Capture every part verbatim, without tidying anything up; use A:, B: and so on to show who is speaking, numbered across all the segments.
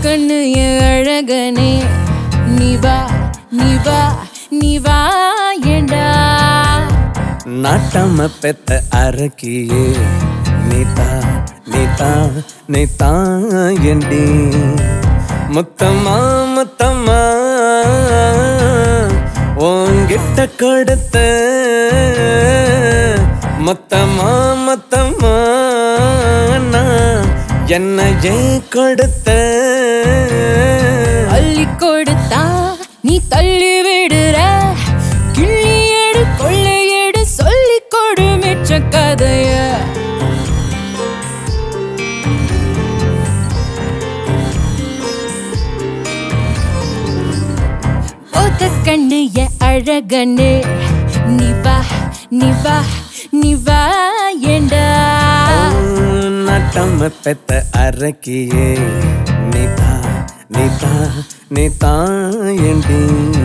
A: கண்ணு என் அழகனே நீவா நீவா நீவா ஏண்டா
B: நாட்டாம பெத்த அரக்கியே நீதா நீதா நீதா ஏண்டி முத்தம்மா முத்தம்மா உங்கிட்ட கொடுத்த முத்தம்மா முத்தம்மா நான் என்னையே கொடுத்த
A: அள்ளி கொடுத்தா நீ தள்ளி விடுற கிள்ளி எடு கொள்ளை எடு சொல்லி கொடு மிச்ச கதைய ஓத கண்ணு என் அழகனே நீவா நீவா நீவா ஏண்டா
B: நாட்டாம பெத்த அரக்கியே நீதா நீதா நீதா ஏண்டி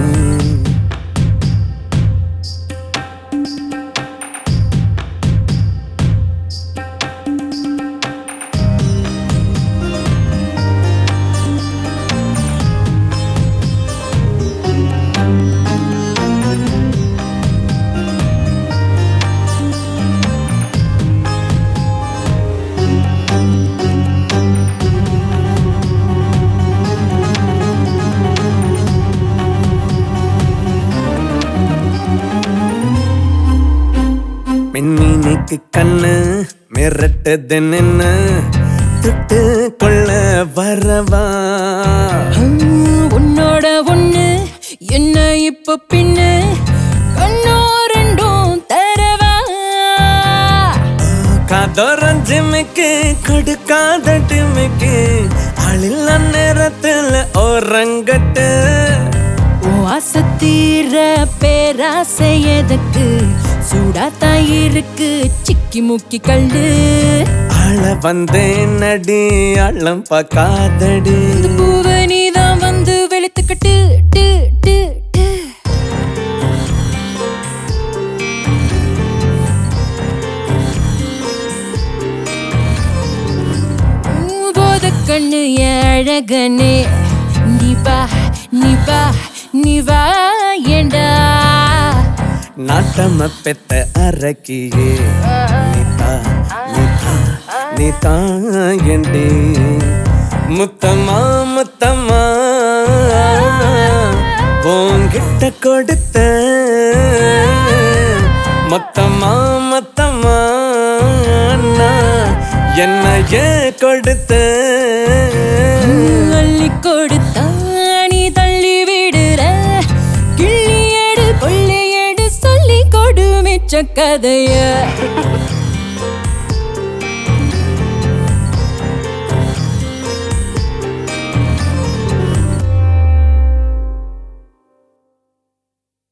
B: மின்மீனுக்கு கண்ணு மிரட்டது நின்னு தொட்டு கொள்ள வரவா
A: உன்னோட ஒண்ணு என்ன இப்ப பின்னு கண்ணோ ரெண்டும் தரவா
B: காதோரஞ்சிமிக்கு கொடுக்காத டிமிக்கு ஆளில்ல நேரத்துல ஓரங்கட்டு
A: ஆசத்தீர பேராசை எதற்கு சூடாத்தான் இருக்கு சிக்கி முக்கி கண்டு
B: ஆள வந்தேன் நடி ஆழம் பார்க்காதடி
A: இந்த பூவை நீதான் வந்து வெளுத்துக்கட்டு டு டு டு போத கண்ணு என் அழகனே நீவா நீவா நீவா ஏண்டா
B: நாட்டம பெத்த அரக்கியே நீதா நீதா நீதா ஏண்டி முத்தம்மா முத்தம்மா உங்கிட்ட கொடுத்த மொத்தம்மா மொத்தம்மா நான் என்னையே கொடுத்த
A: அள்ளி கொடுத்தா நீ தள்ளி விடுற கிள்ளி எடு கொள்ளை எடு சொல்லி கொடு மிச்ச கதைய